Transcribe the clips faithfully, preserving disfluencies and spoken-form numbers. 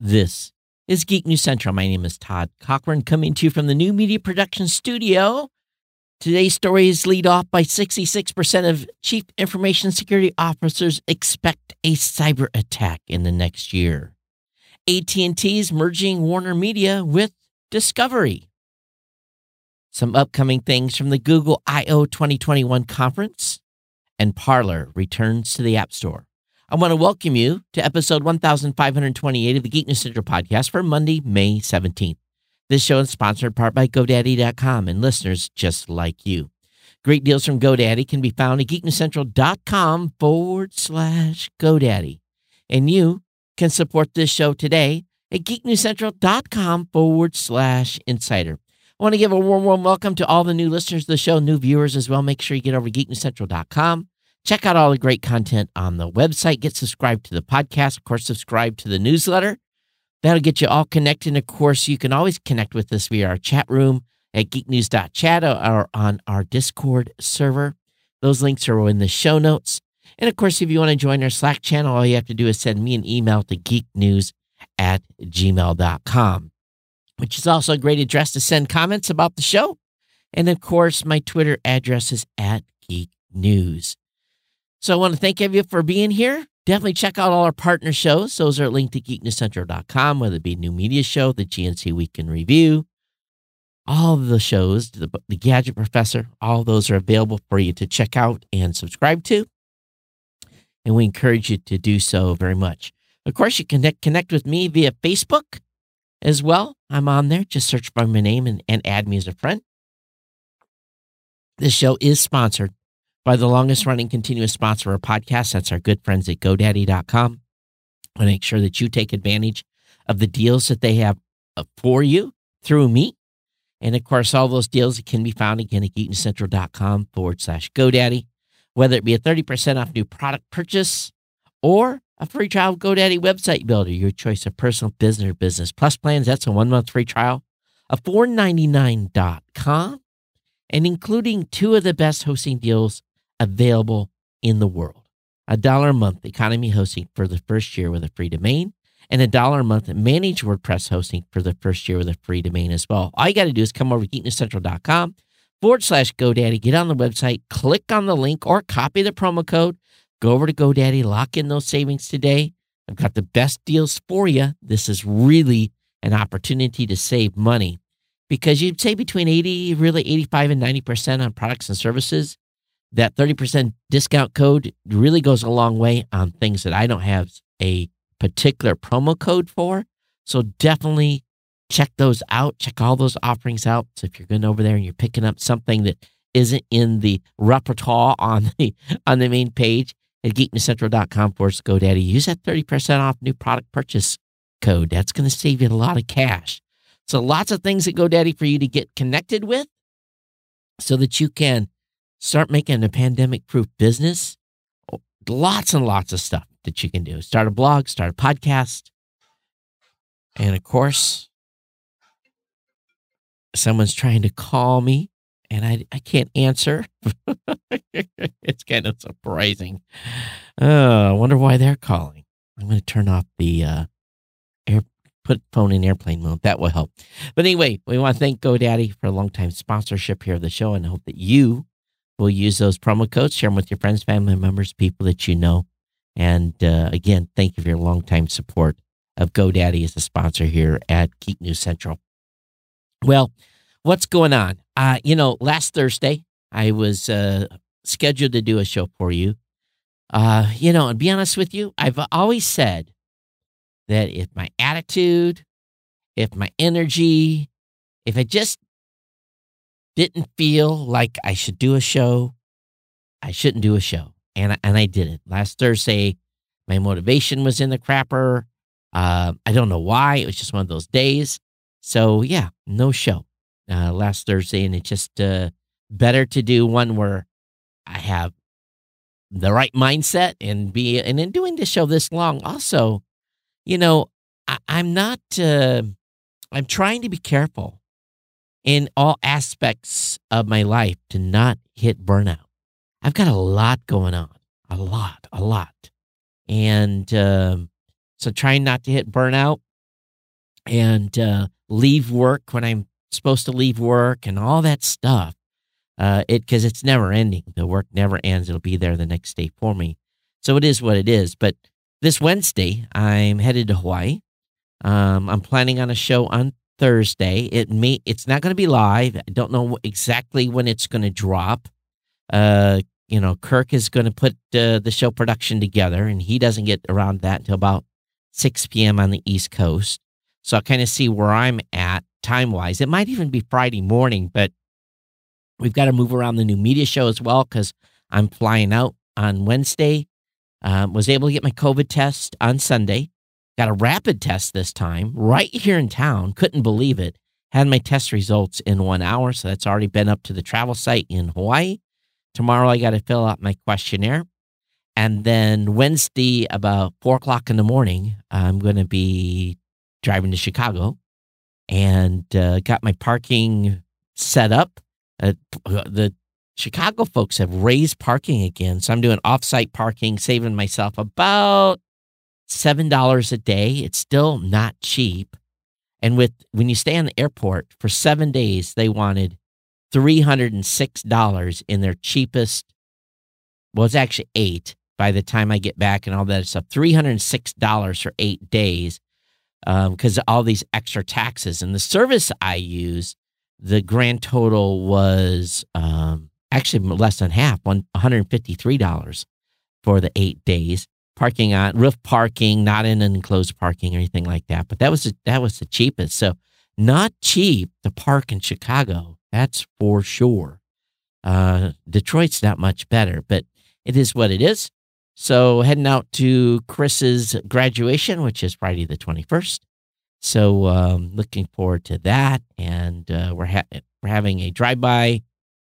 This is Geek News Central. My name is Todd Cochran, coming to you from the New Media Production Studio. Today's story is lead off by sixty-six percent of Chief Information Security Officers expect a cyber attack in the next year. A T and T is merging Warner Media with Discovery. Some upcoming things from the Google I O twenty twenty-one conference, and Parler returns to the App Store. I want to welcome you to episode one thousand five hundred twenty-eight of the Geek News Central podcast for Monday, May seventeenth. This show is sponsored in part by GoDaddy dot com and listeners just like you. Great deals from GoDaddy can be found at geeknewscentral.com forward slash GoDaddy. And you can support this show today at geeknewscentral.com forward slash insider. I want to give a warm, warm welcome to all the new listeners to the show, new viewers as well. Make sure you get over to geeknewscentral dot com. Check out all the great content on the website. Get subscribed to the podcast. Of course, subscribe to the newsletter. That'll get you all connected. And of course, you can always connect with us via our chat room at geeknews dot chat or on our Discord server. Those links are in the show notes. And of course, if you want to join our Slack channel, all you have to do is send me an email to geeknews at gmail dot com, which is also a great address to send comments about the show. And of course, my Twitter address is at geeknews. So I want to thank you for being here. Definitely check out all our partner shows. Those are linked to geeknewscentral dot com, whether it be New Media Show, the G N C Week in Review, all of the shows, the, the Gadget Professor, all those are available for you to check out and subscribe to. And we encourage you to do so very much. Of course, you can connect, connect with me via Facebook as well. I'm on there. Just search by my name and, and add me as a friend. This show is sponsored by the longest-running continuous sponsor of our podcast. That's our good friends at GoDaddy dot com. I want to make sure that you take advantage of the deals that they have for you through me. And, of course, all those deals can be found again at geeknewscentral.com forward slash GoDaddy, whether it be a thirty percent off new product purchase or a free trial of GoDaddy Website Builder, your choice of personal, business, or business plus plans. That's a one-month free trial of four ninety-nine dot com, and including two of the best hosting deals available in the world. A dollar a month economy hosting for the first year with a free domain, and a dollar a month managed WordPress hosting for the first year with a free domain as well. All you got to do is come over to geeknewscentral.com forward slash GoDaddy, get on the website, click on the link or copy the promo code, go over to GoDaddy, lock in those savings today. I've got the best deals for you. This is really an opportunity to save money because you'd say between eighty, really eighty-five and ninety percent on products and services. That thirty percent discount code really goes a long way on things that I don't have a particular promo code for. So definitely check those out. Check all those offerings out. So if you're going over there and you're picking up something that isn't in the repertoire on the on the main page at geeknewscentral.com forward slash GoDaddy, use that thirty percent off new product purchase code. That's going to save you a lot of cash. So lots of things at GoDaddy for you to get connected with so that you can start making a pandemic-proof business. Lots and lots of stuff that you can do. Start a blog, start a podcast. And, of course, someone's trying to call me, and I, I can't answer. It's kind of surprising. Oh, I wonder why they're calling. I'm going to turn off the uh, air, put phone in airplane mode. That will help. But anyway, we want to thank GoDaddy for a long-time sponsorship here of the show, and I hope that you will use those promo codes, share them with your friends, family members, people that you know. And uh, again, thank you for your longtime support of GoDaddy as a sponsor here at Geek News Central. Well, what's going on? Uh, you know, last Thursday, I was uh, scheduled to do a show for you. Uh, you know, and be honest with you, I've always said that if my attitude, if my energy, if I just didn't feel like I should do a show, I shouldn't do a show. And I, and I didn't. Last Thursday, my motivation was in the crapper. Uh, I don't know why. It was just one of those days. So, yeah, no show uh, last Thursday. And it's just uh, better to do one where I have the right mindset and be, and in doing the show this long, also, you know, I, I'm not, uh, I'm trying to be careful in all aspects of my life to not hit burnout. I've got a lot going on, a lot, a lot. And um, so trying not to hit burnout and uh, leave work when I'm supposed to leave work and all that stuff. Uh, it because it's never ending. The work never ends. It'll be there the next day for me. So it is what it is. But this Wednesday, I'm headed to Hawaii. Um, I'm planning on a show on Thursday. It may it's not going to be live. I don't know exactly when it's going to drop. Uh, you know, Kirk is going to put uh, the show production together, and he doesn't get around that until about six p.m. on the East Coast. So I'll kind of see where I'm at time-wise. It might even be Friday morning, but we've got to move around the new media show as well because I'm flying out on Wednesday. Um, was able to get my COVID test on Sunday. Got a rapid test this time right here in town. Couldn't believe it. Had my test results in one hour, so that's already been up to the travel site in Hawaii. Tomorrow I got to fill out my questionnaire. And then Wednesday, about four o'clock in the morning, I'm going to be driving to Chicago and uh, got my parking set up. Uh, the Chicago folks have raised parking again, so I'm doing off-site parking, saving myself about seven dollars a day. It's still not cheap. And with when you stay on the airport for seven days, they wanted three hundred six dollars in their cheapest. Well, it's actually eight by the time I get back and all that stuff. three hundred six dollars for eight days because um, of all these extra taxes. And the service I use, the grand total was um, actually less than half, one hundred fifty-three dollars for the eight days. Parking on roof parking, not in an enclosed parking or anything like that. But that was that was the cheapest. So not cheap to park in Chicago. That's for sure. Uh, Detroit's not much better, but it is what it is. So heading out to Chris's graduation, which is Friday the twenty-first. So um, looking forward to that. And uh, we're, ha- we're having a drive-by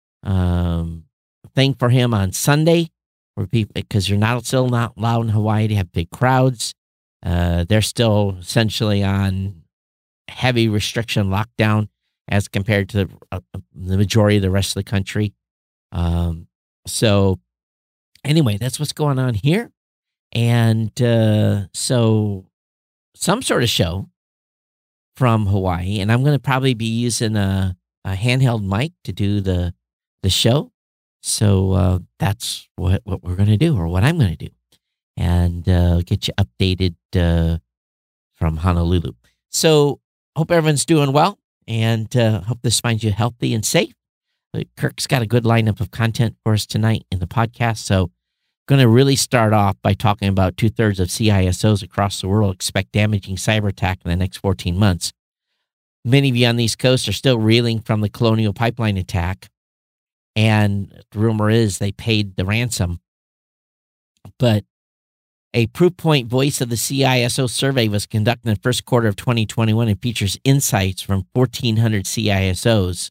um, thing for him on Sunday. Because you're not still not allowed in Hawaii to have big crowds. Uh, they're still essentially on heavy restriction lockdown as compared to the, uh, the majority of the rest of the country. Um, so anyway, that's what's going on here. And uh, so some sort of show from Hawaii. And I'm going to probably be using a, a handheld mic to do the the show. So uh, that's what, what we're going to do, or what I'm going to do, and uh, get you updated uh, from Honolulu. So hope everyone's doing well, and uh, hope this finds you healthy and safe. Kirk's got a good lineup of content for us tonight in the podcast. So going to really start off by talking about two-thirds of C I S Os across the world expect damaging cyber attack in the next fourteen months. Many of you on the East Coast are still reeling from the Colonial Pipeline attack. And the rumor is they paid the ransom. But a Proofpoint Voice of the C I S O survey was conducted in the first quarter of twenty twenty-one and features insights from fourteen hundred C I S Os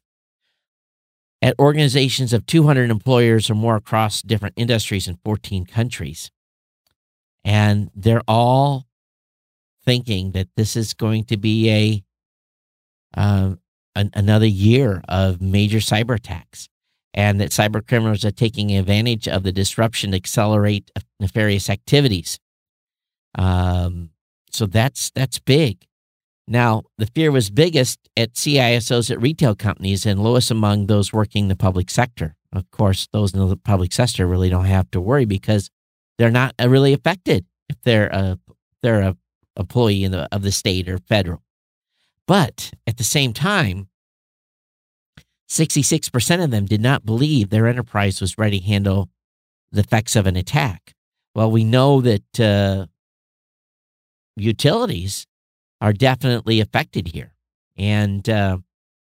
at organizations of two hundred employers or more across different industries in fourteen countries. And they're all thinking that this is going to be a uh, an, another year of major cyber attacks. And that cyber criminals are taking advantage of the disruption to accelerate nefarious activities. Um, so that's that's big. Now, the fear was biggest at C I S Os at retail companies and lowest among those working in the public sector. Of course, those in the public sector really don't have to worry because they're not really affected if they're a they're a employee in the, of the state or federal. But at the same time, sixty-six percent of them did not believe their enterprise was ready to handle the effects of an attack. Well, we know that uh, utilities are definitely affected here. And, uh,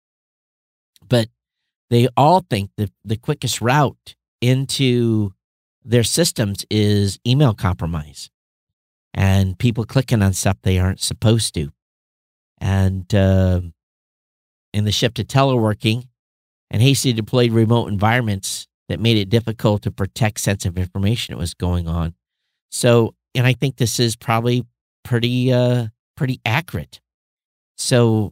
but they all think that the quickest route into their systems is email compromise and people clicking on stuff they aren't supposed to. And uh, in the shift to teleworking, and hastily deployed remote environments that made it difficult to protect sensitive information that was going on. So, and I think this is probably pretty, uh, pretty accurate. So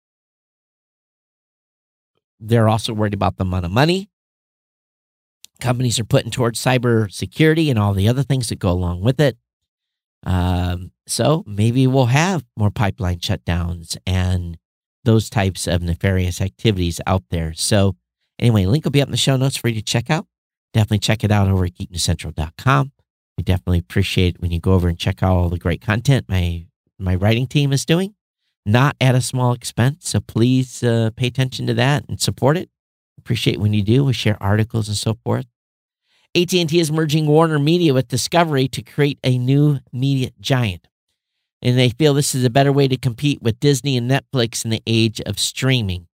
they're also worried about the amount of money companies are putting towards cyber security and all the other things that go along with it. Um, so maybe we'll have more pipeline shutdowns and those types of nefarious activities out there. So anyway, link will be up in the show notes for you to check out. Definitely check it out over at geek news central dot com. We definitely appreciate when you go over and check out all the great content my my writing team is doing, not at a small expense. So please uh, pay attention to that and support it. Appreciate when you do. We share articles and so forth. A T and T is merging Warner Media with Discovery to create a new media giant. And they feel this is a better way to compete with Disney and Netflix in the age of streaming.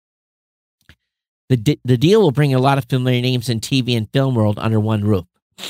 The, di- the deal will bring a lot of familiar names in T V and film world under one roof.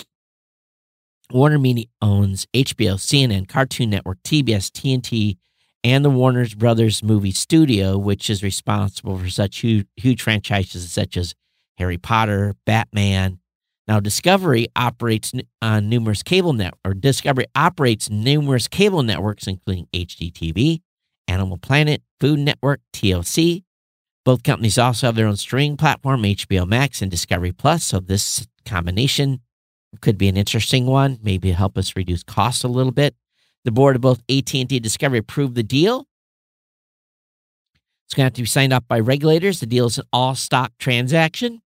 Warner Media owns H B O, C N N, Cartoon Network, T B S, T N T, and the Warner Brothers Movie Studio, which is responsible for such huge, huge franchises such as Harry Potter, Batman. Now, Discovery operates on numerous cable net or Discovery operates numerous cable networks, including H D T V, Animal Planet, Food Network, T L C. Both companies also have their own streaming platform, H B O Max and Discovery Plus. So this combination could be an interesting one. Maybe help us reduce costs a little bit. The board of both A T and T and Discovery approved the deal. It's going to have to be signed off by regulators. The deal is an all-stock transaction,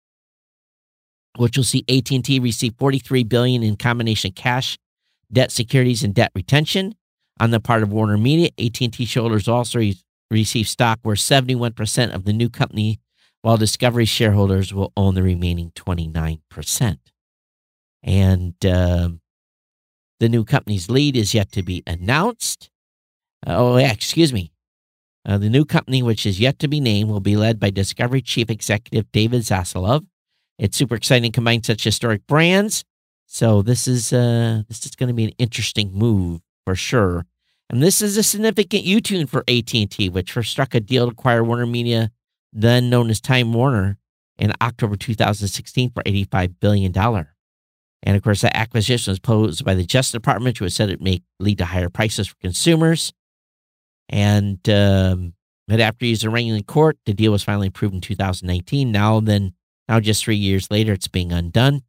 which will see A T and T receive forty-three billion dollars in combination cash, debt securities, and debt retention. On the part of Warner Media, A T and T shareholders also re- receive stock worth seventy-one percent of the new company, while Discovery shareholders will own the remaining twenty-nine percent. And uh, the new company's lead is yet to be announced. Uh, oh, yeah, excuse me. Uh, the new company, which is yet to be named, will be led by Discovery Chief Executive David Zaslav. It's super exciting to combine such historic brands. So this is uh, this is going to be an interesting move for sure. And this is a significant U-turn for A T and T, which first struck a deal to acquire Warner Media, then known as Time Warner, in October two thousand sixteen for eighty-five billion dollars. And of course, that acquisition was posed by the Justice Department, which said it may lead to higher prices for consumers. And um, but after using wrangling in court, the deal was finally approved in two thousand nineteen. Now, then, now just three years later, it's being undone.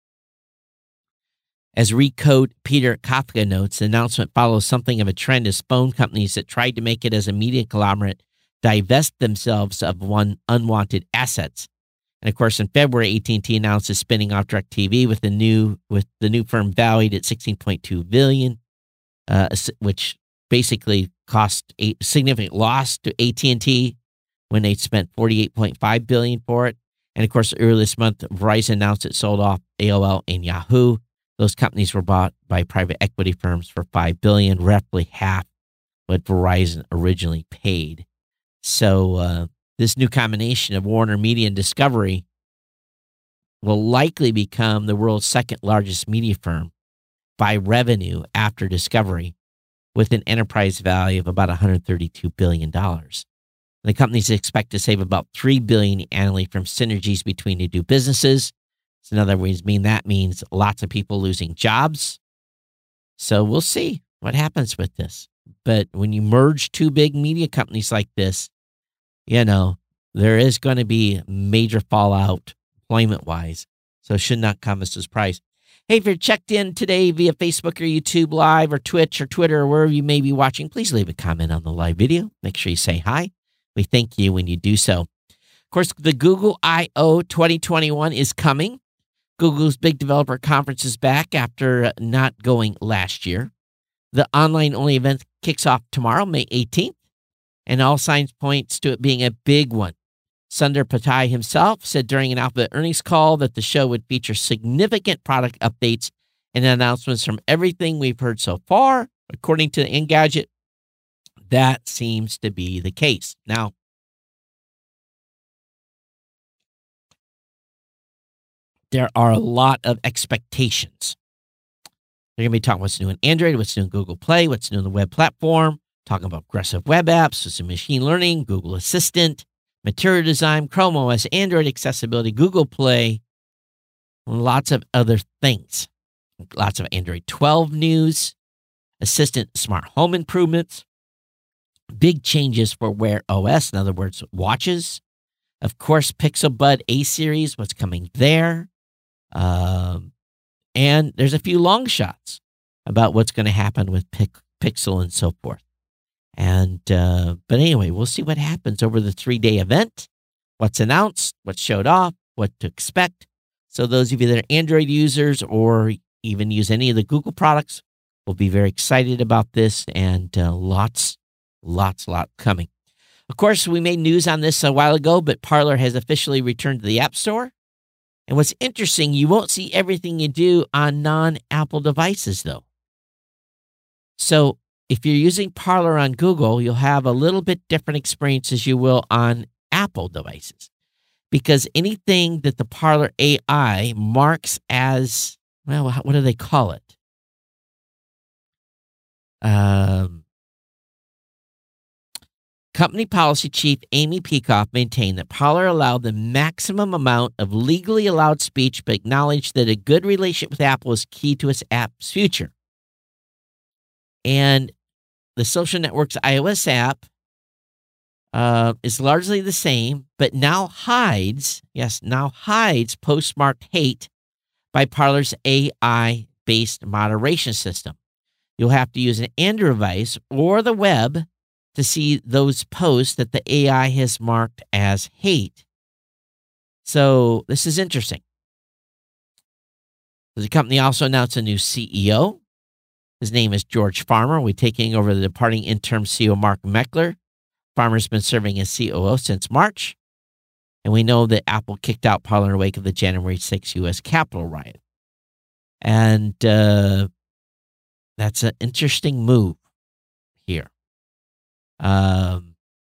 As Recode Peter Kafka notes, the announcement follows something of a trend as phone companies that tried to make it as a media conglomerate divest themselves of one unwanted assets. And of course, in February, A T and T announced it's spinning off DirecTV with the new with the new firm valued at sixteen point two billion dollars, uh, which basically cost a significant loss to A T and T when they spent forty-eight point five billion dollars for it. And of course, earlier this month, Verizon announced it sold off A O L and Yahoo. Those companies were bought by private equity firms for five billion dollars, roughly half what Verizon originally paid. So uh, this new combination of Warner Media and Discovery will likely become the world's second largest media firm by revenue after Discovery, with an enterprise value of about one hundred thirty-two billion dollars. The companies expect to save about three billion dollars annually from synergies between the two businesses. So in other words, mean that means lots of people losing jobs. So we'll see what happens with this. But when you merge two big media companies like this, you know, there is going to be major fallout employment-wise. So it should not come as a surprise. Hey, if you're checked in today via Facebook or YouTube Live or Twitch or Twitter or wherever you may be watching, please leave a comment on the live video. Make sure you say hi. We thank you when you do so. Of course, the Google I O twenty twenty-one is coming. Google's big developer conference is back after not going last year. The online-only event kicks off tomorrow, May eighteenth, and all signs points to it being a big one. Sundar Pichai himself said during an Alphabet earnings call that the show would feature significant product updates and announcements from everything we've heard so far. According to Engadget, that seems to be the case. Now, there are a lot of expectations. They're going to be talking what's new in Android, what's new in Google Play, what's new in the web platform, talking about aggressive web apps, with machine learning, Google Assistant, material design, Chrome O S, Android accessibility, Google Play, lots of other things. Lots of Android twelve news, Assistant smart home improvements, big changes for Wear O S, in other words, watches. Of course, Pixel Bud A-Series, what's coming there. Um, and there's a few long shots. about what's going to happen with Pic- Pixel and so forth. And uh, but anyway, we'll see what happens over the three-day event, what's announced, what's showed off, what to expect. So those of you that are Android users or even use any of the Google products will be very excited about this, and uh, lots, lots, lot coming. Of course, we made news on this a while ago, but Parler has officially returned to the App Store. And what's interesting, you won't see everything you do on non-Apple devices, though. So if you're using Parler on Google, you'll have a little bit different experience as you will on Apple devices. Because anything that the Parler A I marks as, well, what do they call it? Um, Company policy chief Amy Peikoff maintained that Parler allowed the maximum amount of legally allowed speech, but acknowledged that a good relationship with Apple is key to its app's future. And the social network's iOS app uh, is largely the same, but now hides, yes, now hides postmarked hate by Parler's A I-based moderation system. You'll have to use an Android device or the web to see those posts that the A I has marked as hate. So this is interesting. The company also announced a new C E O. His name is George Farmer. We're taking over the departing interim C E O Mark Meckler. Farmer's been serving as C O O since March. And we know that Apple kicked out Parler in the wake of the January sixth U S Capitol riot. And uh, that's an interesting move here. Um,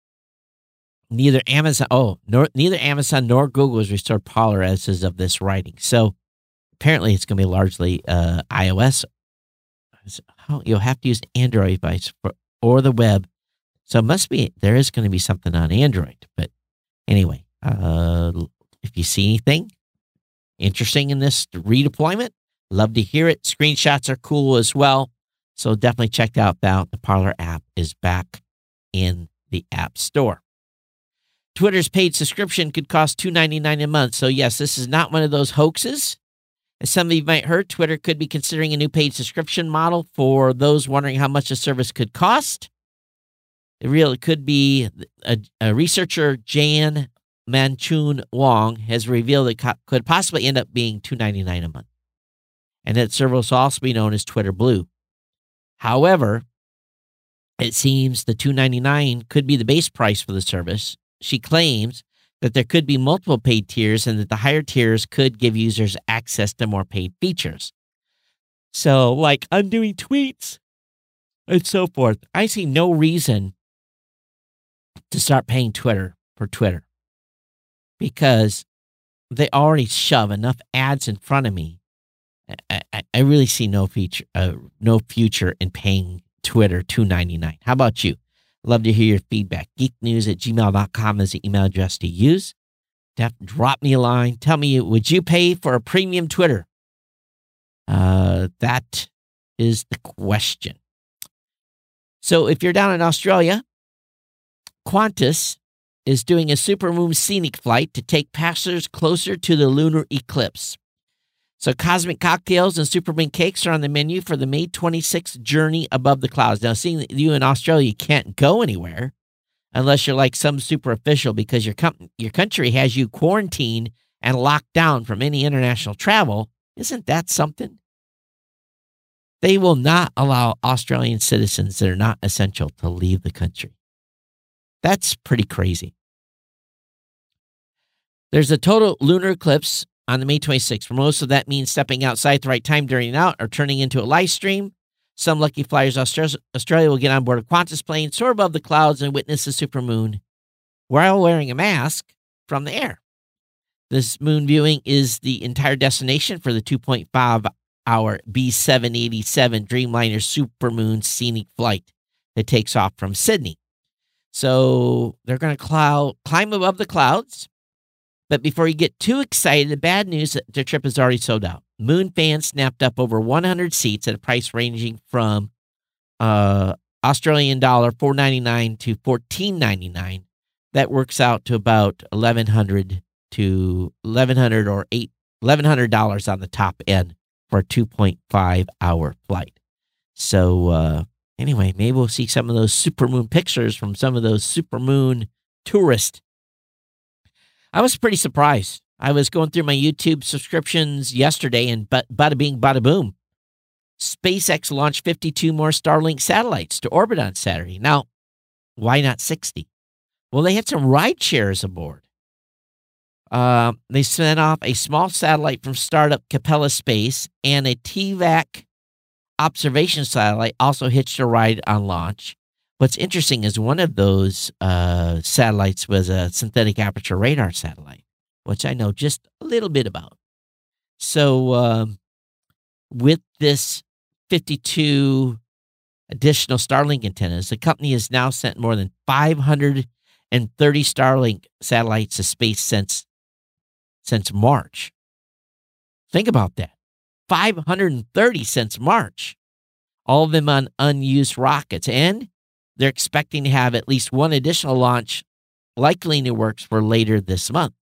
neither Amazon, oh, nor, neither Amazon nor Google has restored Parler as of this writing. So apparently it's going to be largely uh, iOS. How, you'll have to use Android device for, or the web. So it must be, there is going to be something on Android. But anyway, uh, if you see anything interesting in this redeployment, love to hear it. Screenshots are cool as well. So definitely check out that. The Parler app is back in the App Store. Twitter's paid subscription could cost two dollars and ninety-nine cents a month. So yes, this is not one of those hoaxes. As some of you might heard, Twitter could be considering a new paid subscription model for those wondering how much the service could cost. It really could be a, a researcher, Jan Manchun Wong, has revealed it co- could possibly end up being two dollars and ninety-nine cents a month. And that service will also be known as Twitter Blue. However, it seems the two dollars and ninety-nine cents could be the base price for the service. She claims that there could be multiple paid tiers and that the higher tiers could give users access to more paid features. So, like undoing tweets and so forth. I see no reason to start paying Twitter for Twitter because they already shove enough ads in front of me. I, I, I really see no feature, uh, no future in paying Twitter two dollars and ninety-nine cents. How about you? Love to hear your feedback. geeknews at gmail dot com is the email address to use. Def, drop me a line. Tell me, would you pay for a premium Twitter? Uh, that is the question. So if you're down in Australia, Qantas is doing a supermoon scenic flight to take passengers closer to the lunar eclipse. So cosmic cocktails and supermoon cakes are on the menu for the May twenty-sixth journey above the clouds. Now, seeing that you in Australia can't go anywhere unless you're like some super official because your com- your country has you quarantined and locked down from any international travel, isn't that something? They will not allow Australian citizens that are not essential to leave the country. That's pretty crazy. There's a total lunar eclipse on the May twenty-sixth. For most of that means stepping outside at the right time during out or turning into a live stream. Some lucky flyers Australia, Australia will get on board a Qantas plane, soar above the clouds, and witness the supermoon while wearing a mask from the air. This moon viewing is the entire destination for the two point five hour B seven eighty-seven Dreamliner supermoon scenic flight that takes off from Sydney. So they're going to cloud, climb above the clouds. But before you get too excited, the bad news that the trip is already sold out. Moon fans snapped up over one hundred seats at a price ranging from uh, Australian dollar four ninety-nine to fourteen ninety-nine. That works out to about eleven hundred to eleven hundred or eight eleven hundred dollars on the top end for a two point five hour flight. So uh, anyway, maybe we'll see some of those supermoon pictures from some of those supermoon tourists. I was pretty surprised. I was going through my YouTube subscriptions yesterday, and but bada bing, bada boom. SpaceX launched fifty-two more Starlink satellites to orbit on Saturday. Now, why not sixty? Well, they had some ride shares aboard. Uh, they sent off a small satellite from startup Capella Space, and a T VAC observation satellite also hitched a ride on launch. What's interesting is one of those uh, satellites was a synthetic aperture radar satellite, which I know just a little bit about. So um, with this fifty-two additional Starlink antennas, the company has now sent more than five hundred thirty Starlink satellites to space since since March. Think about that. five hundred thirty since March. All of them on unused rockets. And they're expecting to have at least one additional launch, likely in the works for later this month.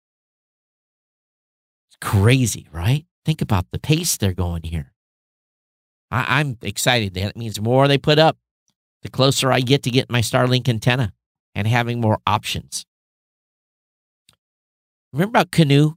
It's crazy, right? Think about the pace they're going here. I- I'm excited. That means the more they put up, the closer I get to get my Starlink antenna and having more options. Remember about Canoe?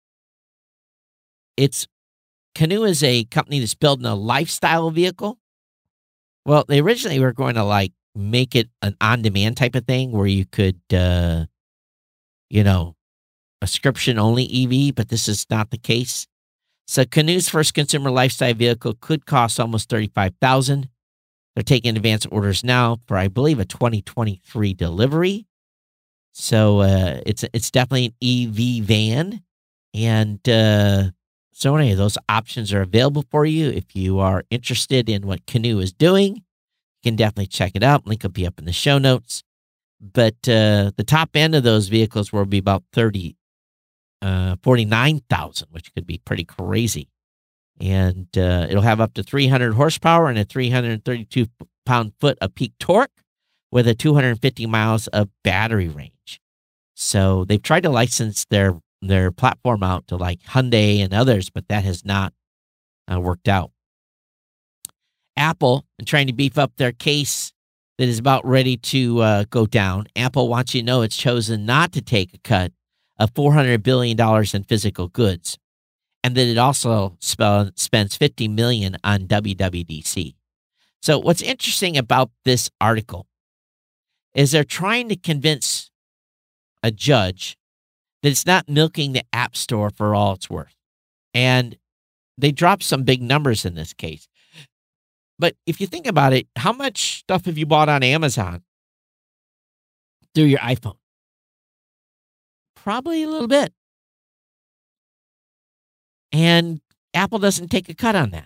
It's Canoe is a company that's building a lifestyle vehicle. Well, they originally were going to like make it an on-demand type of thing where you could, uh, you know, a subscription-only E V, but this is not the case. So Canoe's first consumer lifestyle vehicle could cost almost thirty-five thousand dollars. They're taking advance orders now for, I believe, a twenty twenty-three delivery. So uh, it's it's definitely an E V van, and uh, so many of those options are available for you. If you are interested in what Canoe is doing, you can definitely check it out. Link will be up in the show notes. But uh, the top end of those vehicles will be about thirty, uh, forty-nine thousand, which could be pretty crazy. And uh, it'll have up to three hundred horsepower and a three hundred thirty-two pound-foot of peak torque with a two hundred fifty miles of battery range. So they've tried to license their their platform out to like Hyundai and others, but that has not uh, worked out. Apple, in trying to beef up their case that is about ready to uh, go down, Apple wants you to know it's chosen not to take a cut of four hundred billion dollars in physical goods, and that it also sp- spends fifty million dollars on W W D C. So what's interesting about this article is they're trying to convince a judge that it's not milking the App Store for all it's worth. And they dropped some big numbers in this case. But if you think about it, how much stuff have you bought on Amazon through your iPhone? Probably a little bit. And Apple doesn't take a cut on that.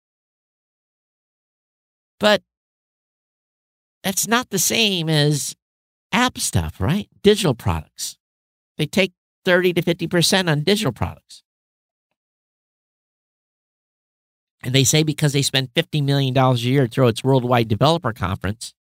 But that's not the same as app stuff, right? Digital products. They take thirty to fifty percent on digital products. And they say because they spend fifty million dollars a year through its Worldwide Developer Conference,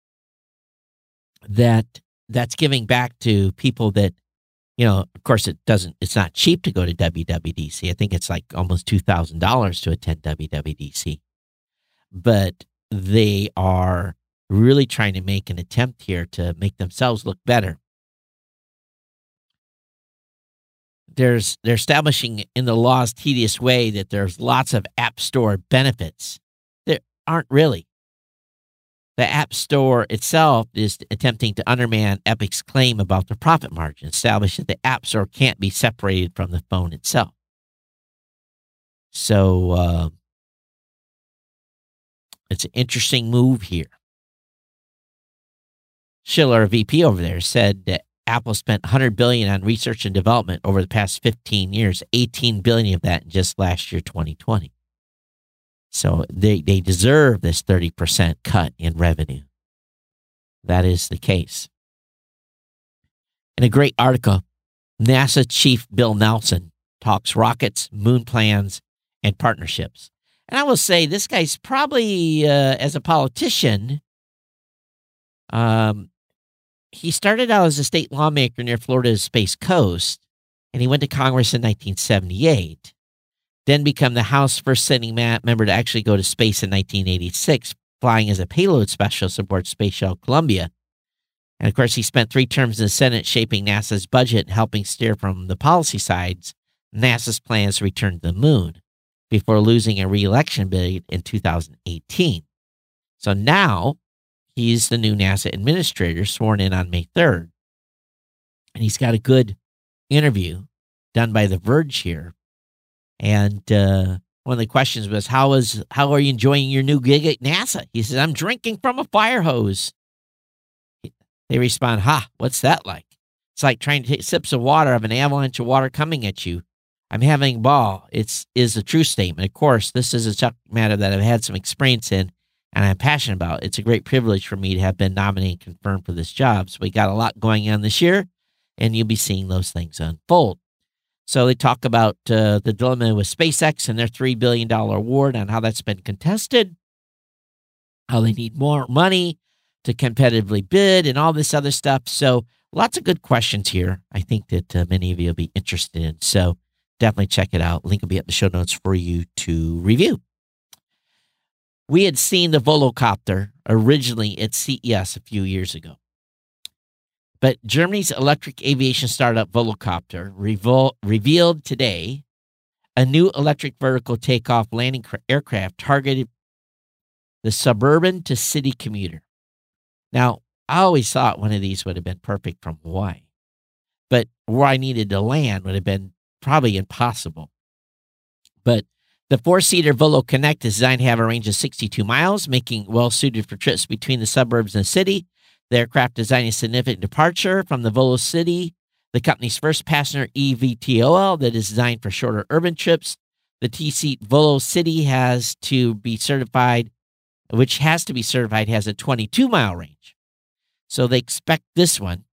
that that's giving back to people that, you know, of course it doesn't, it's not cheap to go to W W D C. I think it's like almost two thousand dollars to attend W W D C. But they are really trying to make an attempt here to make themselves look better. There's they're establishing in the law's tedious way that there's lots of App Store benefits. There aren't really. The App Store itself is attempting to undermine Epic's claim about the profit margin, establish that the App Store can't be separated from the phone itself. So uh, it's an interesting move here. Schiller, a V P over there, said that Apple spent one hundred billion dollars on research and development over the past fifteen years, eighteen billion dollars of that in just last year, twenty twenty. So they, they deserve this thirty percent cut in revenue. That is the case. In a great article, NASA Chief Bill Nelson talks rockets, moon plans, and partnerships. And I will say this guy's probably, uh, as a politician, um, he started out as a state lawmaker near Florida's Space Coast, and he went to Congress in nineteen seventy-eight. then become the House first sitting ma- member to actually go to space in nineteen eighty-six, flying as a payload specialist aboard Space Shuttle Columbia. And of course, he spent three terms in the Senate shaping NASA's budget and helping steer from the policy sides NASA's plans to return to the moon before losing a re-election bid in two thousand eighteen. So now he's the new NASA administrator sworn in on May third. And he's got a good interview done by The Verge here. And uh, one of the questions was, how is how are you enjoying your new gig at NASA? He says, I'm drinking from a fire hose. They respond, ha, what's that like? It's like trying to take sips of water of an avalanche of water coming at you. I'm having a ball. It's is a true statement. Of course, this is a subject matter that I've had some experience in and I'm passionate about. It's a great privilege for me to have been nominated and confirmed for this job. So we got a lot going on this year, and you'll be seeing those things unfold. So they talk about uh, the dilemma with SpaceX and their three billion dollars award and how that's been contested, how they need more money to competitively bid and all this other stuff. So lots of good questions here. I think that uh, many of you will be interested in. So definitely check it out. Link will be at the show notes for you to review. We had seen the Volocopter originally at C E S a few years ago. But Germany's electric aviation startup Volocopter revol- revealed today a new electric vertical takeoff landing cra- aircraft targeted the suburban to city commuter. Now, I always thought one of these would have been perfect from Hawaii, but where I needed to land would have been probably impossible. But the four-seater Volo Connect is designed to have a range of sixty-two miles, making it well-suited for trips between the suburbs and the city. The aircraft design is a significant departure from the Volo City, the company's first passenger E V T O L that is designed for shorter urban trips. The T-seat Volo City has to be certified, which has to be certified, has a twenty-two mile range. So they expect this one.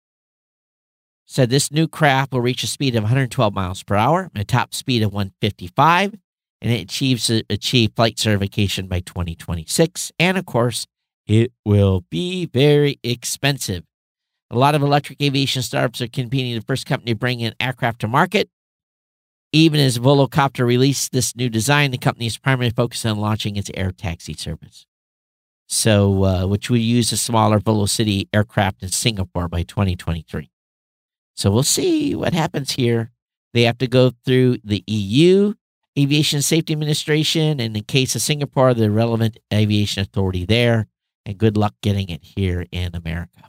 Said this new craft will reach a speed of one hundred twelve miles per hour and a top speed of one fifty-five, and it achieves achieve flight certification by twenty twenty-six. And of course, it will be very expensive. A lot of electric aviation startups are competing the first company to bring an aircraft to market. Even as Volocopter released this new design, the company is primarily focused on launching its air taxi service. So, uh, which will use a smaller Volo City aircraft in Singapore by twenty twenty-three. So we'll see what happens here. They have to go through the E U, Aviation Safety Administration, and in case of Singapore, the relevant aviation authority there. And good luck getting it here in America.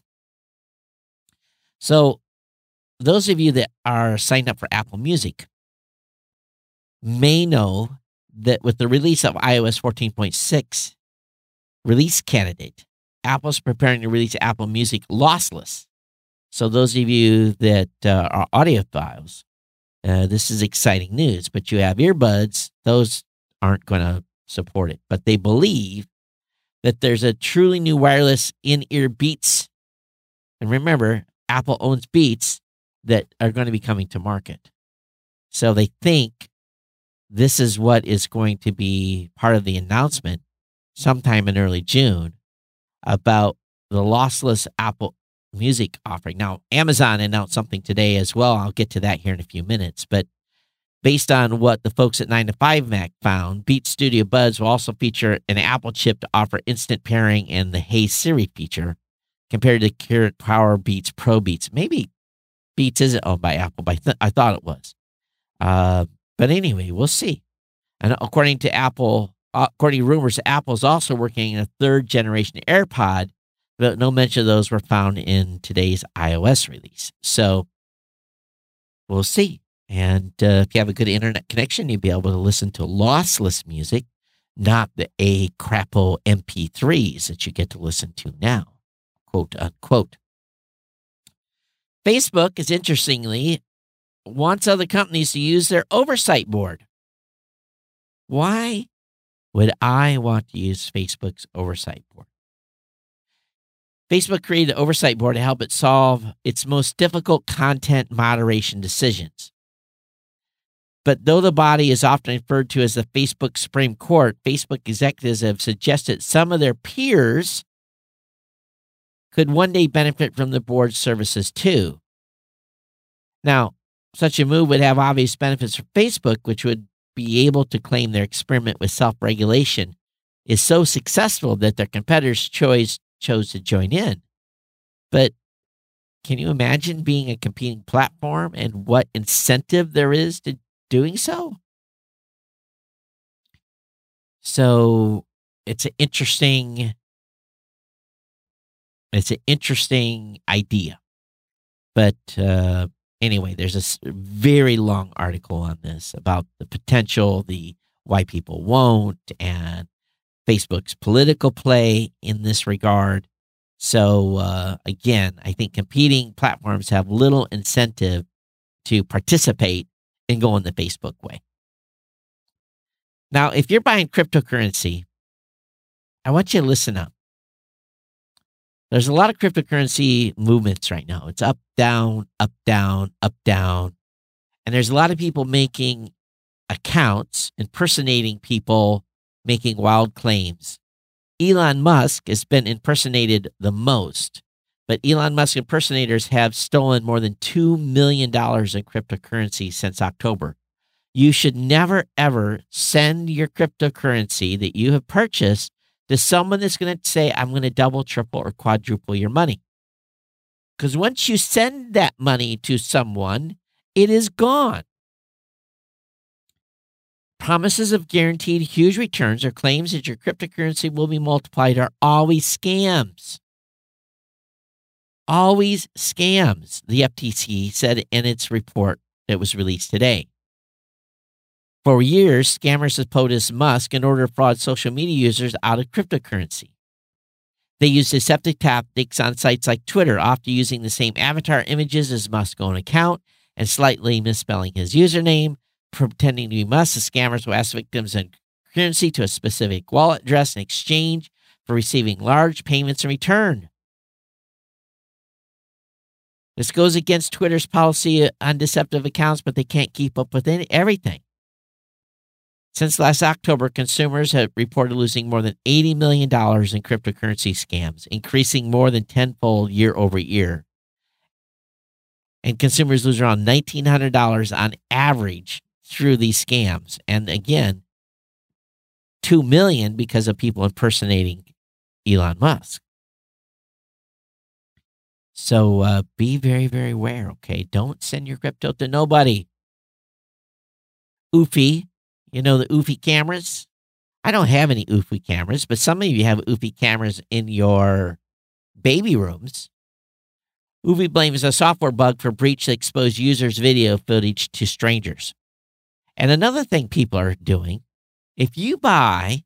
So those of you that are signed up for Apple Music may know that with the release of i O S fourteen point six release candidate, Apple's preparing to release Apple Music lossless. So those of you that uh, are audiophiles, uh, this is exciting news, but you have earbuds, those aren't going to support it. But they believe that there's a truly new wireless in-ear Beats, and remember, Apple owns Beats, that are going to be coming to market. So they think this is what is going to be part of the announcement sometime in early June about the lossless Apple Music offering. Now, Amazon announced something today as well. I'll get to that here in a few minutes. But based on what the folks at nine to five Mac found, Beats Studio Buds will also feature an Apple chip to offer instant pairing and the Hey Siri feature compared to current Power Beats Pro Beats. Maybe Beats isn't owned by Apple, but I, th- I thought it was. Uh, but anyway, we'll see. And according to Apple, uh, according to rumors, Apple is also working on a third generation AirPod, but no mention of those were found in today's iOS release. So we'll see. And uh, if you have a good internet connection, you'll be able to listen to lossless music, not the A crapo M P threes that you get to listen to now, quote unquote. Facebook is interestingly wants other companies to use their oversight board. Why would I want to use Facebook's oversight board? Facebook created an oversight board to help it solve its most difficult content moderation decisions. But though the body is often referred to as the Facebook Supreme Court, Facebook executives have suggested some of their peers could one day benefit from the board's services too. Now, such a move would have obvious benefits for Facebook, which would be able to claim their experiment with self-regulation is so successful that their competitors chose, chose to join in. But can you imagine being a competing platform and what incentive there is to doing so? So it's an interesting, it's an interesting idea. But uh, anyway, there's a s- very long article on this about the potential, the why people won't, and Facebook's political play in this regard. So uh, again, I think competing platforms have little incentive to participate in going the Facebook way. Now, if you're buying cryptocurrency, I want you to listen up. There's a lot of cryptocurrency movements right now. It's up, down, up, down, up, down. And there's a lot of people making accounts, impersonating people, making wild claims. Elon Musk has been impersonated the most, but Elon Musk impersonators have stolen more than two million dollars in cryptocurrency since October. You should never, ever send your cryptocurrency that you have purchased to someone that's going to say, I'm going to double, triple, or quadruple your money. Because once you send that money to someone, it is gone. Promises of guaranteed huge returns or claims that your cryptocurrency will be multiplied are always scams. Always scams, the F T C said in its report that was released today. For years, scammers have POTUS Musk in order to fraud social media users out of cryptocurrency. They use deceptive tactics on sites like Twitter, often using the same avatar images as Musk's own account and slightly misspelling his username. Pretending to be Musk, the scammers will ask victims of currency to a specific wallet address in exchange for receiving large payments in return. This goes against Twitter's policy on deceptive accounts, but they can't keep up with any, everything. Since last October, consumers have reported losing more than eighty million dollars in cryptocurrency scams, increasing more than tenfold year over year. And consumers lose around nineteen hundred dollars on average through these scams. And again, two million dollars because of people impersonating Elon Musk. So uh, be very, very aware, okay? Don't send your crypto to nobody. Oofy. You know the Oofy cameras? I don't have any Oofy cameras, but some of you have Oofy cameras in your baby rooms. Oofy blames a software bug for breach that exposed users' video footage to strangers. And another thing people are doing, if you buy,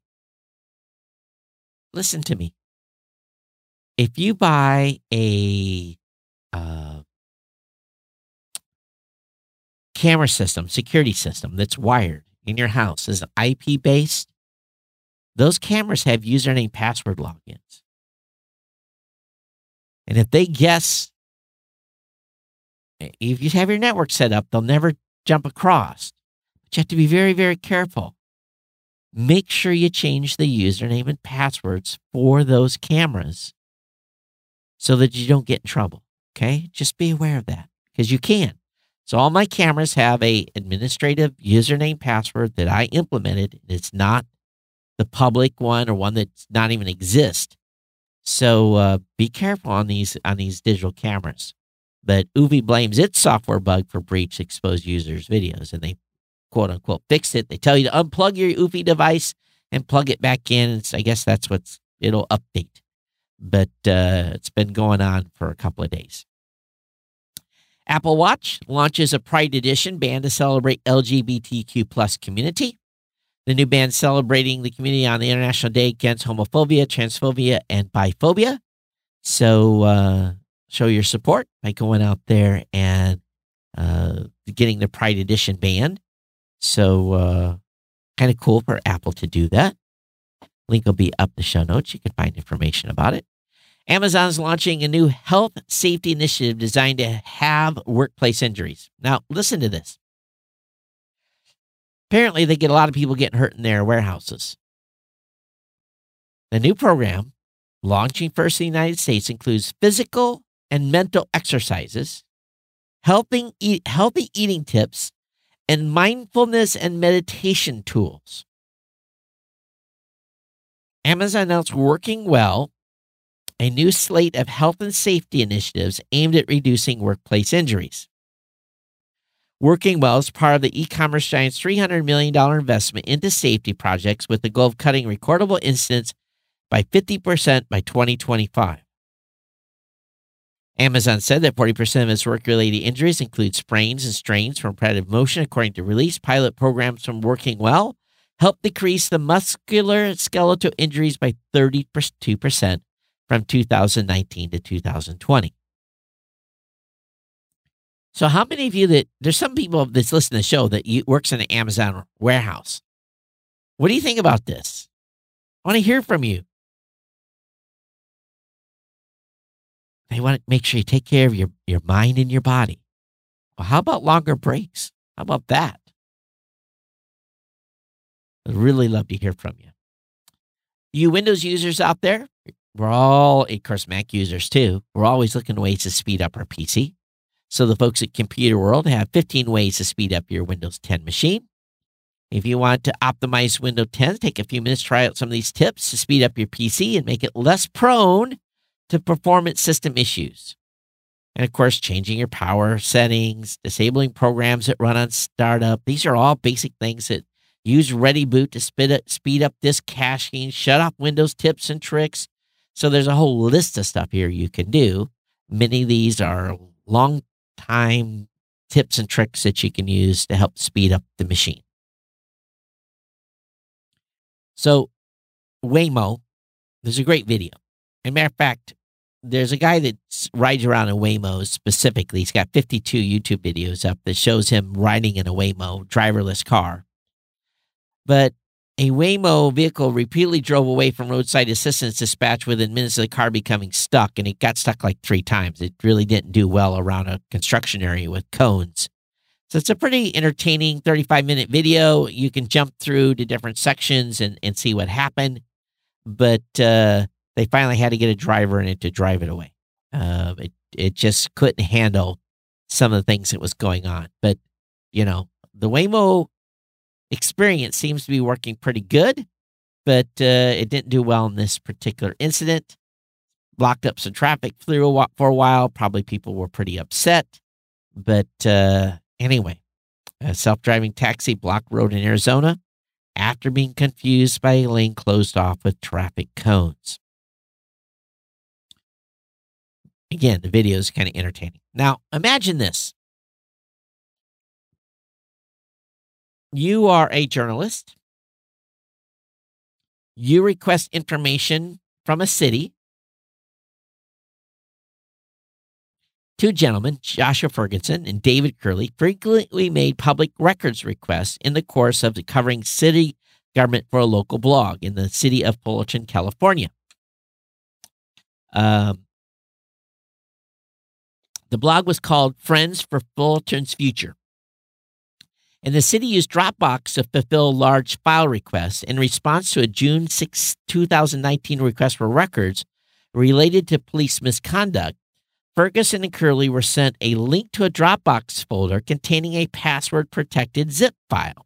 listen to me, if you buy a uh, camera system, security system that's wired, in your house is I P based, those cameras have username password logins. And if they guess, if you have your network set up, they'll never jump across. But you have to be very, very careful. Make sure you change the username and passwords for those cameras so that you don't get in trouble. Okay? Just be aware of that because you can. So all my cameras have a administrative username password that I implemented. It's not the public one or one that's not even exist. So uh, be careful on these on these digital cameras. But Oofy blames its software bug for breach exposed users' videos, and they quote unquote fixed it. They tell you to unplug your Oofy device and plug it back in. It's, I guess that's what's it'll update. But uh, it's been going on for a couple of days. Apple Watch launches a Pride Edition band to celebrate L G B T Q plus community. The new band celebrating the community on the International Day Against Homophobia, Transphobia, and Biphobia. So uh, show your support by going out there and uh, getting the Pride Edition band. So uh, kind of cool for Apple to do that. Link will be up in the show notes. You can find information about it. Amazon's launching a new health safety initiative designed to have workplace injuries. Now, listen to this. Apparently, they get a lot of people getting hurt in their warehouses. The new program, launching first in the United States, includes physical and mental exercises, helping eat, healthy eating tips, and mindfulness and meditation tools. Amazon announced Working Well, a new slate of health and safety initiatives aimed at reducing workplace injuries. Working Well is part of the e-commerce giant's three hundred million dollars investment into safety projects with the goal of cutting recordable incidents by fifty percent by twenty twenty-five. Amazon said that forty percent of its work-related injuries include sprains and strains from repetitive motion. According to release, pilot programs from Working Well helped decrease the muscular skeletal injuries by thirty-two percent from two thousand nineteen to two thousand twenty. So how many of you that, there's some people that's listening to the show that you, works in an Amazon warehouse. What do you think about this? I want to hear from you. They want to make sure you take care of your, your mind and your body. Well, how about longer breaks? How about that? I'd really love to hear from you. You Windows users out there, we're all, of course, Mac users too. We're always looking for ways to speed up our P C. So the folks at Computer World have fifteen ways to speed up your Windows ten machine. If you want to optimize Windows ten, take a few minutes, try out some of these tips to speed up your P C and make it less prone to performance system issues. And of course, changing your power settings, disabling programs that run on startup. These are all basic things that use Ready Boot to speed up, speed up disk caching, shut off Windows tips and tricks. So there's a whole list of stuff here you can do. Many of these are long time tips and tricks that you can use to help speed up the machine. So Waymo, there's a great video. As a matter of fact, there's a guy that rides around in Waymo specifically. He's got fifty-two YouTube videos up that shows him riding in a Waymo driverless car. But a Waymo vehicle repeatedly drove away from roadside assistance dispatch within minutes of the car becoming stuck, and it got stuck like three times. It really didn't do well around a construction area with cones. So it's a pretty entertaining thirty-five minute video. You can jump through to different sections and, and see what happened. But uh, they finally had to get a driver in it to drive it away. Uh, it, it just couldn't handle some of the things that was going on. But, you know, the Waymo experience seems to be working pretty good, but uh, it didn't do well in this particular incident. Blocked up some traffic through a, for a while. Probably people were pretty upset. But uh, anyway, a self-driving taxi blocked road in Arizona after being confused by a lane closed off with traffic cones. Again, the video is kind of entertaining. Now, imagine this. You are a journalist. You request information from a city. Two gentlemen, Joshua Ferguson and David Curley, frequently made public records requests in the course of the covering city government for a local blog in the city of Fullerton, California. Um, the blog was called Friends for Fullerton's Future. And the city used Dropbox to fulfill large file requests in response to a June sixth, twenty nineteen request for records related to police misconduct. Ferguson and Curley were sent a link to a Dropbox folder containing a password-protected zip file.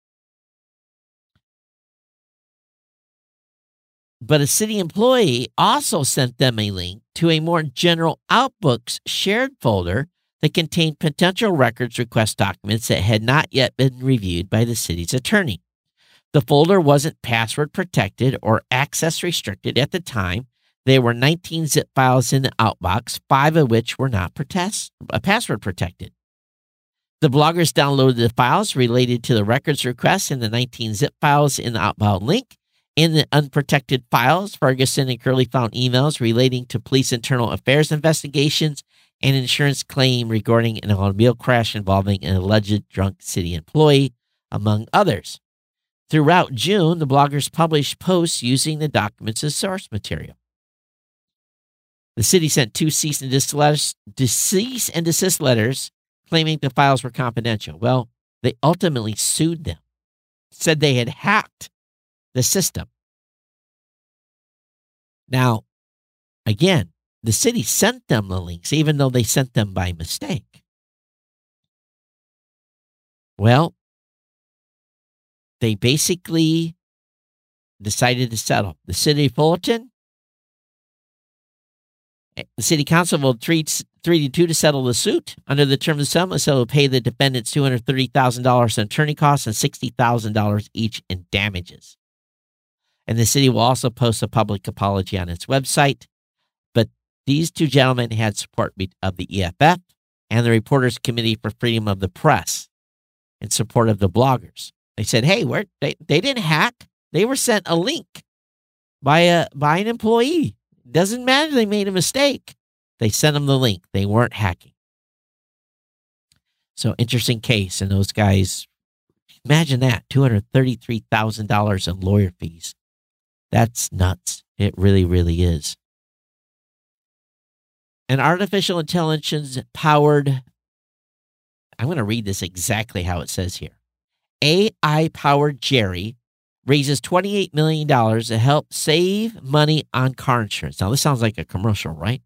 But a city employee also sent them a link to a more general Outbooks shared folder that contained potential records request documents that had not yet been reviewed by the city's attorney. The folder wasn't password protected or access restricted at the time. There were nineteen zip files in the Outbox, five of which were not protest, uh, password protected. The bloggers downloaded the files related to the records requests in the nineteen zip files in the outbound link. In the unprotected files, Ferguson and Curley found emails relating to police internal affairs investigations and insurance claim regarding an automobile crash involving an alleged drunk city employee, among others. Throughout June, the bloggers published posts using the documents as source material. The city sent two cease and desist letters, cease and desist letters claiming the files were confidential. Well, they ultimately sued them, said they had hacked the system. Now, again, the city sent them the links, even though they sent them by mistake. Well, they basically decided to settle. The city of Fullerton, the city council voted three, three to two to settle the suit. Under the terms of the settlement, so will pay the defendants two hundred thirty thousand dollars in attorney costs and sixty thousand dollars each in damages. And the city will also post a public apology on its website. But these two gentlemen had support of the E F F and the Reporters Committee for Freedom of the Press in support of the bloggers. They said, hey, we're, they, they didn't hack. They were sent a link by a by an employee. Doesn't matter they made a mistake. They sent them the link. They weren't hacking. So interesting case. And those guys, imagine that, two hundred thirty-three thousand dollars in lawyer fees. That's nuts. It really, really is. An artificial intelligence powered, I'm going to read this exactly how it says here. A I-powered Jerry raises twenty-eight million dollars to help save money on car insurance. Now, this sounds like a commercial, right?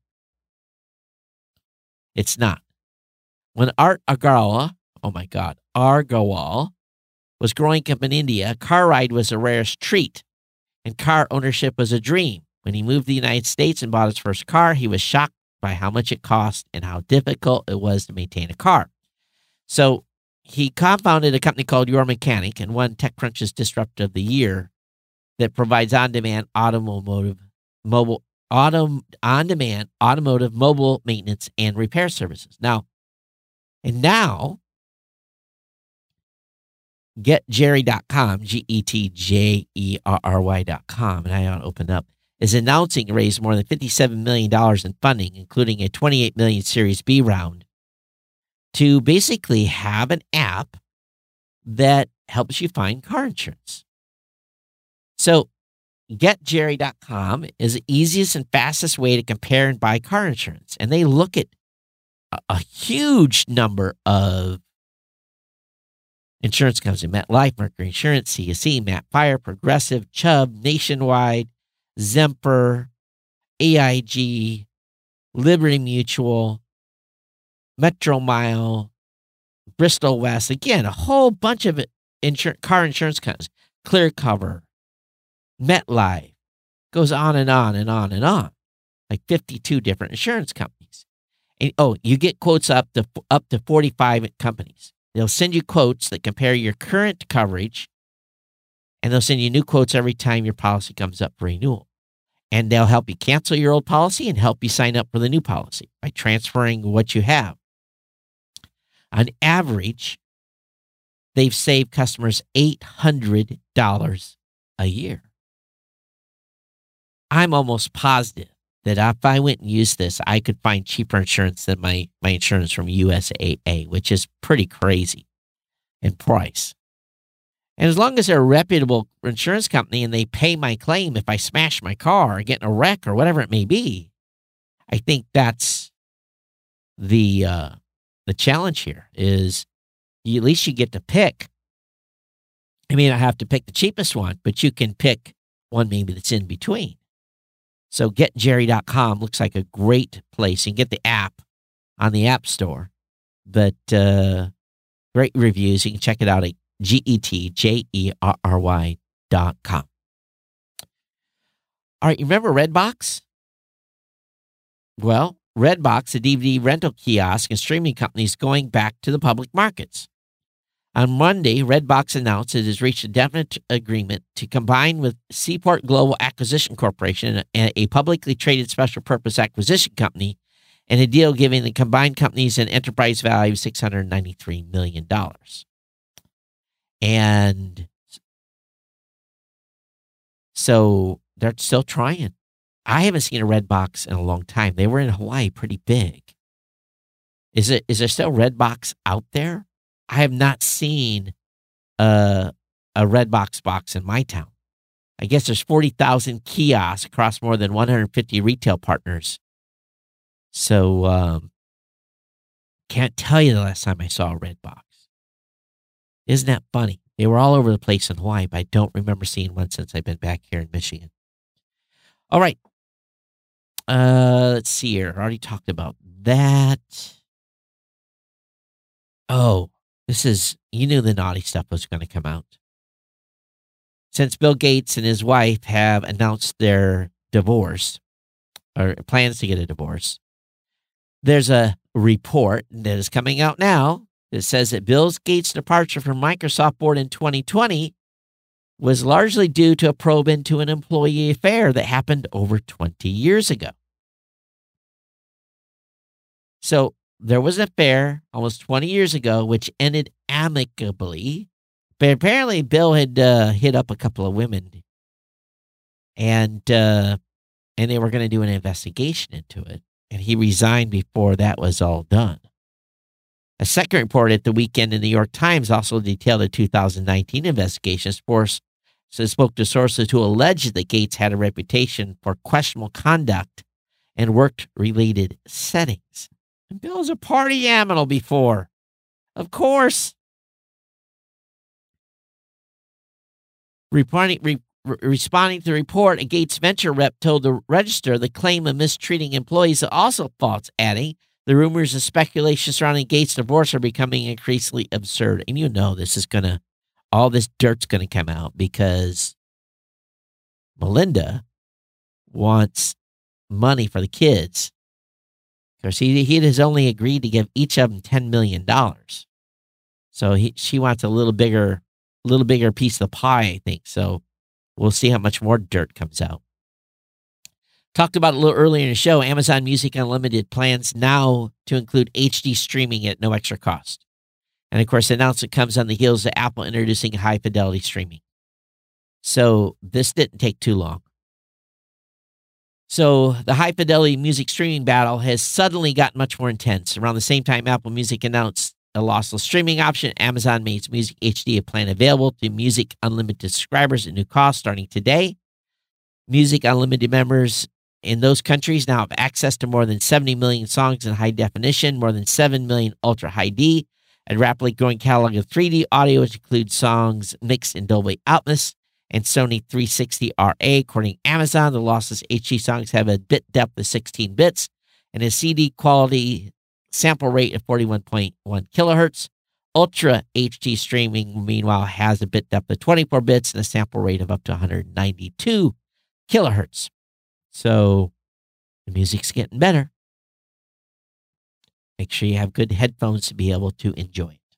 It's not. When Art Agarwal, oh my God, Agarwal was growing up in India, a car ride was a rarest treat, and car ownership was a dream. When he moved to the United States and bought his first car, he was shocked by how much it cost and how difficult it was to maintain a car. So he co-founded a company called Your Mechanic and won TechCrunch's Disruptor of the Year that provides on-demand automotive mobile auto on-demand automotive mobile maintenance and repair services. Now, and now, get jerry dot com, G E T J E R R Y dot com, and I want to open up, is announcing it raised more than fifty-seven million dollars in funding, including a twenty-eight million dollars Series B round, to basically have an app that helps you find car insurance. So get jerry dot com is the easiest and fastest way to compare and buy car insurance. And they look at a, a huge number of insurance companies: MetLife, Mercury Insurance, C S E, Matt Fire, Progressive, Chubb, Nationwide, Zemper, A I G, Liberty Mutual, Metro Mile, Bristol West. Again, a whole bunch of insur- car insurance companies. Clear Cover, MetLife, goes on and on and on and on. Like fifty-two different insurance companies. And oh, you get quotes up to up to forty-five companies. They'll send you quotes that compare your current coverage, and they'll send you new quotes every time your policy comes up for renewal. And they'll help you cancel your old policy and help you sign up for the new policy by transferring what you have. On average, they've saved customers eight hundred dollars a year. I'm almost positive that if I went and used this, I could find cheaper insurance than my, my insurance from U S A A, which is pretty crazy in price. And as long as they're a reputable insurance company and they pay my claim if I smash my car or get in a wreck or whatever it may be, I think that's the uh, the challenge here is you, at least you get to pick. I mean, I have to pick the cheapest one, but you can pick one maybe that's in between. So get jerry dot com looks like a great place. You can get the app on the App Store, but uh, great reviews. You can check it out at G E T J E R R Y dot com. All right, you remember Redbox? Well, Redbox, a D V D rental kiosk and streaming company, is going back to the public markets. On Monday, Redbox announced it has reached a definite agreement to combine with Seaport Global Acquisition Corporation, a publicly traded special purpose acquisition company, in a deal giving the combined companies an enterprise value of six hundred ninety-three million dollars. And so they're still trying. I haven't seen a Redbox in a long time. They were in Hawaii pretty big. Is it? Is there still Redbox out there? I have not seen a, a Redbox box in my town. I guess there's forty thousand kiosks across more than one hundred fifty retail partners. So, um, can't tell you the last time I saw a Redbox. Isn't that funny? They were all over the place in Hawaii, but I don't remember seeing one since I've been back here in Michigan. All right. Uh, let's see here. I already talked about that. Oh, This is, you knew the naughty stuff was going to come out. Since Bill Gates and his wife have announced their divorce, or plans to get a divorce, there's a report that is coming out now that says that Bill Gates' departure from Microsoft board in twenty twenty was largely due to a probe into an employee affair that happened over twenty years ago. So there was an affair almost twenty years ago, which ended amicably. But apparently Bill had uh, hit up a couple of women, and uh, and they were going to do an investigation into it. And he resigned before that was all done. A second report at the weekend in the New York Times also detailed a two thousand nineteen investigation. Sports so spoke to sources who alleged that Gates had a reputation for questionable conduct and work-related settings. And Bill was a party animal before. Of course. Reporting, re, re, responding to the report, a Gates Venture rep told the Register the claim of mistreating employees is also false, adding, the rumors and speculation surrounding Gates' divorce are becoming increasingly absurd. And you know this is going to, all this dirt's going to come out because Melinda wants money for the kids. Of course, he, he has only agreed to give each of them ten million dollars. So he, she wants a little bigger A little bigger piece of the pie, I think. So we'll see how much more dirt comes out. Talked about it a little earlier in the show. Amazon Music Unlimited plans now to include H D streaming at no extra cost. And of course, the announcement comes on the heels of Apple introducing high fidelity streaming. So this didn't take too long. So the high fidelity music streaming battle has suddenly gotten much more intense. Around the same time Apple Music announced a lossless streaming option, Amazon made its Music H D a plan available to Music Unlimited subscribers at new cost starting today. Music Unlimited members in those countries now have access to more than seventy million songs in high definition, more than seven million ultra high D, a rapidly growing catalog of three D audio, which includes songs mixed in Dolby Atmos and Sony three sixty R A. According to Amazon, the lossless H D songs have a bit depth of sixteen bits and a C D quality sample rate of forty-one point one kilohertz. Ultra H D streaming, meanwhile, has a bit depth of twenty-four bits and a sample rate of up to one hundred ninety-two kilohertz. So the music's getting better. Make sure you have good headphones to be able to enjoy it.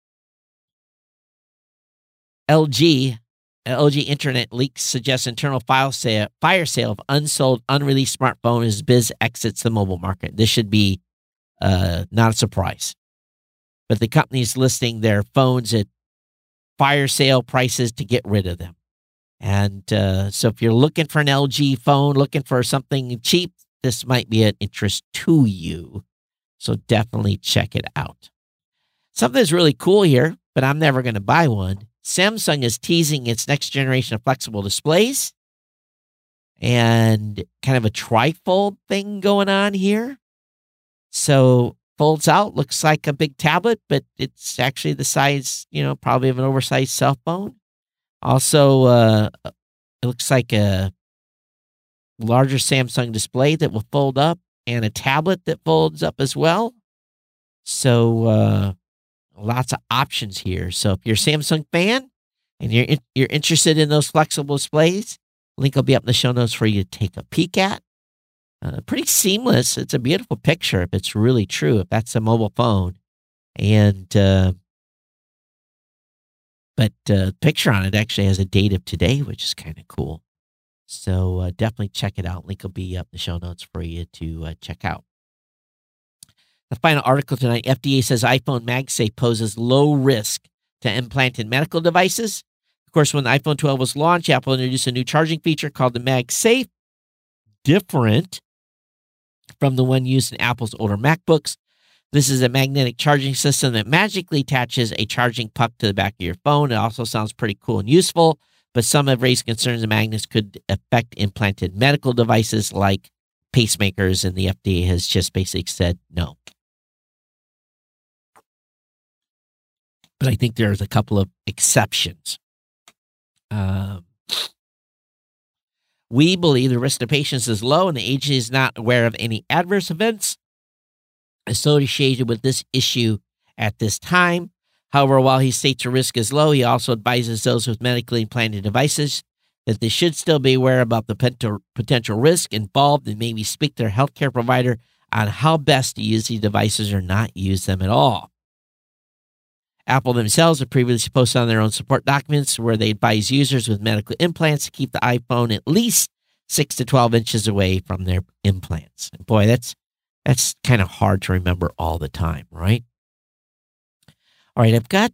L G, L G Internet leaks suggest internal file sale, fire sale of unsold, unreleased smartphone as Biz exits the mobile market. This should be Uh, not a surprise. But the company's listing their phones at fire sale prices to get rid of them. And uh, so if you're looking for an L G phone, looking for something cheap, this might be an interest to you. So definitely check it out. Something's really cool here, but I'm never going to buy one. Samsung is teasing its next generation of flexible displays and kind of a trifold thing going on here. So folds out, looks like a big tablet, but it's actually the size, you know, probably of an oversized cell phone. Also, uh, it looks like a larger Samsung display that will fold up and a tablet that folds up as well. So uh, lots of options here. So if you're a Samsung fan and you're, in, you're interested in those flexible displays, link will be up in the show notes for you to take a peek at. Uh, pretty seamless. It's a beautiful picture if it's really true, if that's a mobile phone. And, uh, but uh, the picture on it actually has a date of today, which is kind of cool. So uh, definitely check it out. Link will be up in the show notes for you to uh, check out. The final article tonight, F D A says iPhone MagSafe poses low risk to implanted medical devices. Of course, when the iPhone twelve was launched, Apple introduced a new charging feature called the MagSafe, different from the one used in Apple's older MacBooks. This is a magnetic charging system that magically attaches a charging puck to the back of your phone. It also sounds pretty cool and useful, but some have raised concerns the magnets could affect implanted medical devices like pacemakers, and the F D A has just basically said no. But I think there's a couple of exceptions. Um, We believe the risk to patients is low and the agency is not aware of any adverse events associated with this issue at this time. However, while he states the risk is low, he also advises those with medically implanted devices that they should still be aware about the potential risk involved and maybe speak to their healthcare provider on how best to use these devices or not use them at all. Apple themselves have previously posted on their own support documents where they advise users with medical implants to keep the iPhone at least six to twelve inches away from their implants. Boy, that's that's kind of hard to remember all the time, right? All right, I've got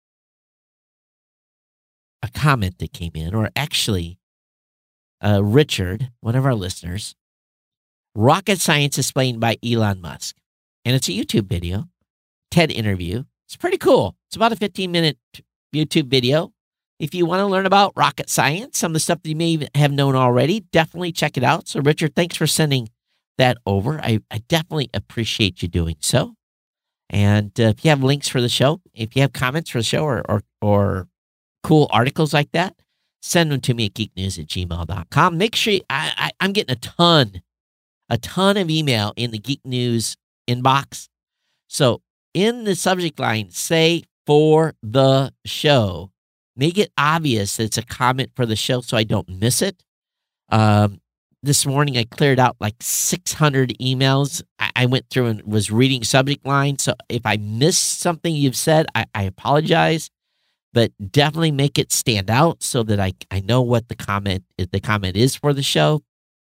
a comment that came in, or actually, uh, Richard, one of our listeners, Rocket Science Explained by Elon Musk. And it's a YouTube video, TED interview. It's pretty cool. It's about a fifteen-minute YouTube video. If you want to learn about rocket science, some of the stuff that you may even have known already, definitely check it out. So, Richard, thanks for sending that over. I, I definitely appreciate you doing so. And uh, if you have links for the show, if you have comments for the show or or, or cool articles like that, send them to me at geek news at gmail dot com. Make sure you, I, I, I'm getting a ton, a ton of email in the Geek News inbox. So in the subject line, say for the show. Make it obvious that it's a comment for the show so I don't miss it. Um, this morning, I cleared out like six hundred emails. I, I went through and was reading subject line. So if I missed something you've said, I, I apologize. But definitely make it stand out so that I, I know what the comment the comment is for the show.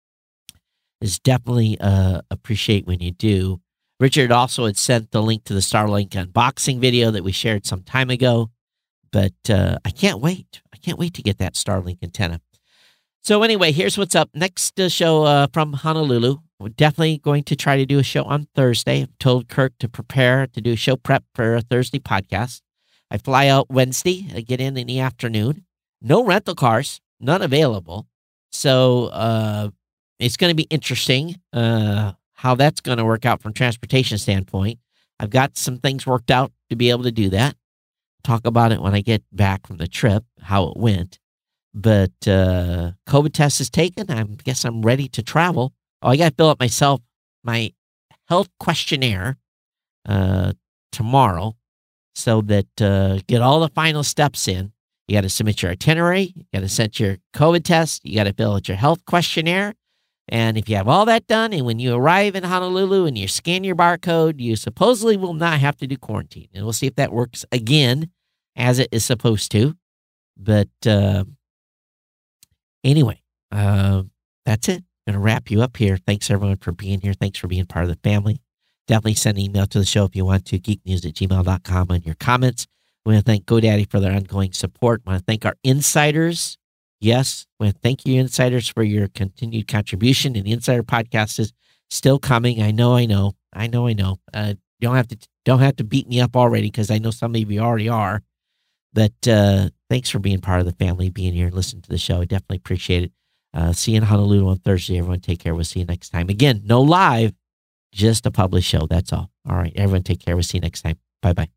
Is definitely uh, appreciate when you do. Richard also had sent the link to the Starlink unboxing video that we shared some time ago. But uh, I can't wait. I can't wait to get that Starlink antenna. So anyway, here's what's up. Next uh, show uh, from Honolulu. We're definitely going to try to do a show on Thursday. I've told Kirk to prepare to do show prep for a Thursday podcast. I fly out Wednesday. I get in in the afternoon. No rental cars. None available. So uh, it's going to be interesting uh, how that's going to work out from a transportation standpoint. I've got some things worked out to be able to do that. Talk about it when I get back from the trip, how it went. But uh, COVID test is taken. I guess I'm ready to travel. Oh, I got to fill out myself, my health questionnaire uh, tomorrow so that uh, get all the final steps in. You got to submit your itinerary. You got to send your COVID test. You got to fill out your health questionnaire. And if you have all that done, and when you arrive in Honolulu and you scan your barcode, you supposedly will not have to do quarantine. And we'll see if that works again as it is supposed to. But uh, anyway, uh, that's it. I'm going to wrap you up here. Thanks, everyone, for being here. Thanks for being part of the family. Definitely send an email to the show if you want to, geek news at gmail dot com on your comments. We want to thank GoDaddy for their ongoing support. We want to thank our insiders. Yes, I want to thank you, insiders, for your continued contribution. And the Insider Podcast is still coming. I know, I know, I know, I know. Uh, you don't have to don't have to beat me up already because I know some of you already are. But uh, thanks for being part of the family, being here and listening to the show. I definitely appreciate it. Uh, see you in Honolulu on Thursday. Everyone take care. We'll see you next time. Again, no live, just a published show. That's all. All right, everyone take care. We'll see you next time. Bye-bye.